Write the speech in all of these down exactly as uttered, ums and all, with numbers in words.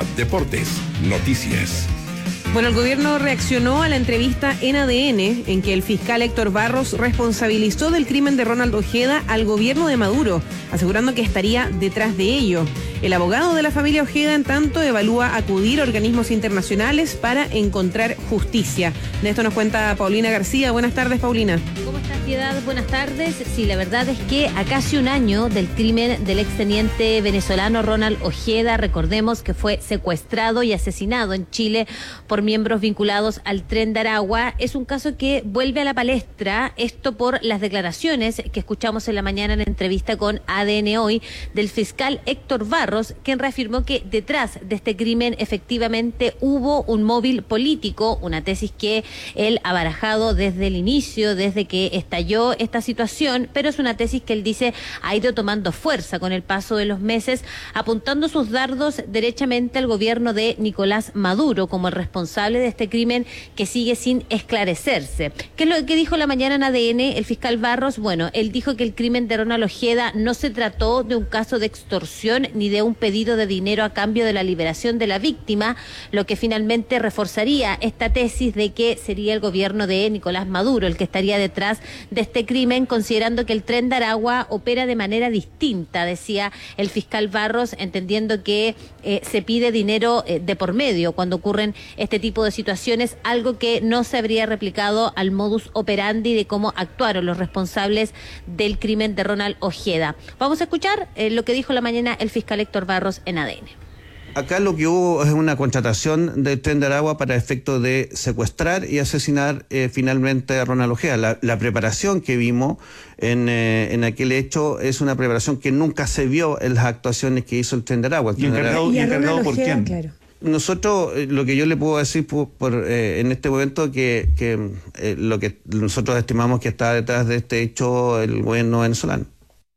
Deportes, noticias. Bueno, el gobierno reaccionó a la entrevista en A D N en que el fiscal Héctor Barros responsabilizó del crimen de Ronald Ojeda al gobierno de Maduro, asegurando que estaría detrás de ello. El abogado de la familia Ojeda, en tanto, evalúa acudir a organismos internacionales para encontrar justicia. De esto nos cuenta Paulina García. Buenas tardes, Paulina. ¿Cómo estás, Piedad? Buenas tardes. Sí, la verdad es que a casi un año del crimen del exteniente venezolano Ronald Ojeda, recordemos que fue secuestrado y asesinado en Chile por miembros vinculados al Tren de Aragua, es un caso que vuelve a la palestra, esto por las declaraciones que escuchamos en la mañana en entrevista con A D N Hoy del fiscal Héctor Barros, quien reafirmó que detrás de este crimen efectivamente hubo un móvil político, una tesis que él ha barajado desde el inicio, desde que estalló esta situación, pero es una tesis que él dice ha ido tomando fuerza con el paso de los meses, apuntando sus dardos derechamente al gobierno de Nicolás Maduro como el responsable de este crimen que sigue sin esclarecerse. ¿Qué es lo que dijo la mañana en A D N el fiscal Barros? Bueno, él dijo que el crimen de Ronald Ojeda no se trató de un caso de extorsión ni de un pedido de dinero a cambio de la liberación de la víctima, lo que finalmente reforzaría esta tesis de que sería el gobierno de Nicolás Maduro el que estaría detrás de este crimen, considerando que el Tren de Aragua opera de manera distinta, decía el fiscal Barros, entendiendo que eh, se pide dinero eh, de por medio cuando ocurren este tipo de situaciones, algo que no se habría replicado al modus operandi de cómo actuaron los responsables del crimen de Ronald Ojeda. Vamos a escuchar eh, lo que dijo la mañana el fiscal Héctor Barros en A D N. Acá lo que hubo es una contratación del Tren de Aragua para efecto de secuestrar y asesinar eh, finalmente a Ronald Ojeda. La, la preparación que vimos en, eh, en aquel hecho es una preparación que nunca se vio en las actuaciones que hizo el Tren de Aragua. ¿Y encargado, ¿y encargado por quién? Claro. Nosotros, eh, lo que yo le puedo decir por, por, eh, en este momento, que, que eh, lo que nosotros estimamos que está detrás de este hecho el gobierno venezolano.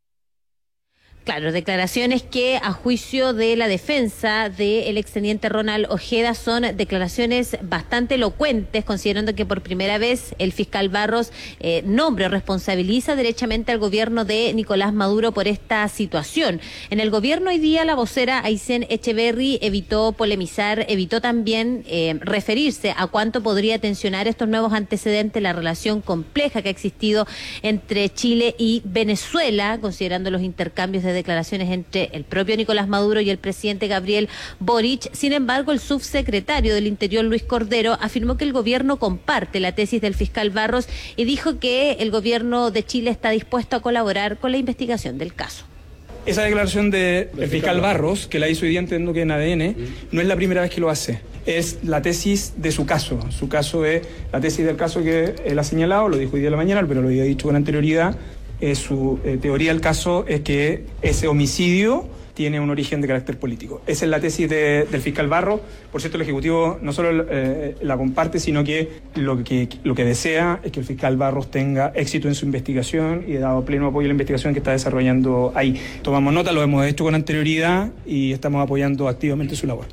Claro, declaraciones que a juicio de la defensa del exteniente Ronald Ojeda son declaraciones bastante elocuentes, considerando que por primera vez el fiscal Barros eh, nombra o responsabiliza derechamente al gobierno de Nicolás Maduro por esta situación. En el gobierno hoy día la vocera Aysén Echeverry evitó polemizar, evitó también eh, referirse a cuánto podría tensionar estos nuevos antecedentes la relación compleja que ha existido entre Chile y Venezuela, considerando los intercambios de declaraciones entre el propio Nicolás Maduro y el presidente Gabriel Boric. Sin embargo, el subsecretario del Interior, Luis Cordero, afirmó que el gobierno comparte la tesis del fiscal Barros y dijo que el gobierno de Chile está dispuesto a colaborar con la investigación del caso. Esa declaración del de fiscal Barros, que la hizo hoy día, entiendo que en A D N, no es la primera vez que lo hace. Es la tesis de su caso. Su caso es la tesis del caso que él ha señalado, lo dijo hoy día de la mañana, pero lo había dicho con anterioridad. Eh, su eh, teoría del caso es que ese homicidio tiene un origen de carácter político. Esa es la tesis de, del fiscal Barros. Por cierto, el Ejecutivo no solo eh, la comparte, sino que lo, que lo que desea es que el fiscal Barros tenga éxito en su investigación y ha dado pleno apoyo a la investigación que está desarrollando ahí. Tomamos nota, lo hemos hecho con anterioridad y estamos apoyando activamente su labor.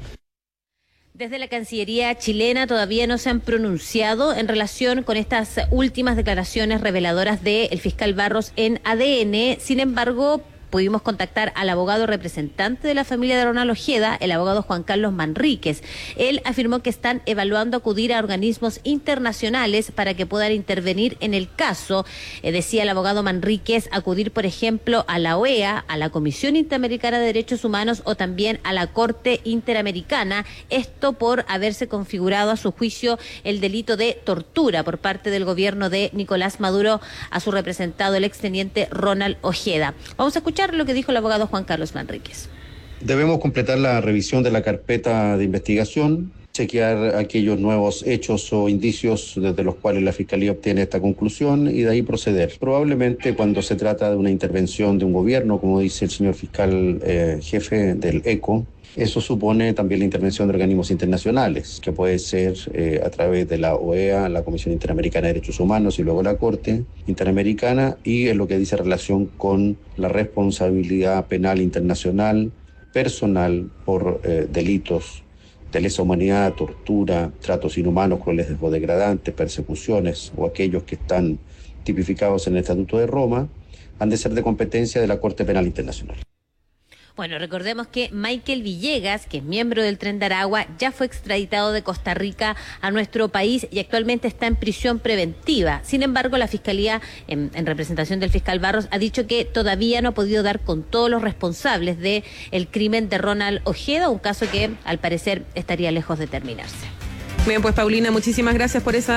Desde la Cancillería chilena todavía no se han pronunciado en relación con estas últimas declaraciones reveladoras del fiscal Barros en A D N. Sin embargo, pudimos contactar al abogado representante de la familia de Ronald Ojeda, el abogado Juan Carlos Manríquez. Él afirmó que están evaluando acudir a organismos internacionales para que puedan intervenir en el caso. Eh, decía el abogado Manríquez, acudir, por ejemplo, a la O E A, a la Comisión Interamericana de Derechos Humanos o también a la Corte Interamericana. Esto por haberse configurado a su juicio el delito de tortura por parte del gobierno de Nicolás Maduro a su representado, el exteniente Ronald Ojeda. Vamos a escuchar lo que dijo el abogado Juan Carlos Manríquez. Debemos completar la revisión de la carpeta de investigación, chequear aquellos nuevos hechos o indicios desde los cuales la Fiscalía obtiene esta conclusión y de ahí proceder. Probablemente cuando se trata de una intervención de un gobierno, como dice el señor fiscal eh, jefe del ECO, eso supone también la intervención de organismos internacionales, que puede ser eh, a través de la O E A, la Comisión Interamericana de Derechos Humanos y luego la Corte Interamericana, y es lo que dice relación con la responsabilidad penal internacional personal por eh, delitos de lesa humanidad, tortura, tratos inhumanos, crueles o degradantes, persecuciones o aquellos que están tipificados en el Estatuto de Roma, han de ser de competencia de la Corte Penal Internacional. Bueno, recordemos que Michael Villegas, que es miembro del Tren de Aragua, ya fue extraditado de Costa Rica a nuestro país y actualmente está en prisión preventiva. Sin embargo, la Fiscalía, en, en representación del fiscal Barros, ha dicho que todavía no ha podido dar con todos los responsables del crimen de Ronald Ojeda, un caso que al parecer estaría lejos de terminarse. Bien, pues Paulina, muchísimas gracias por esa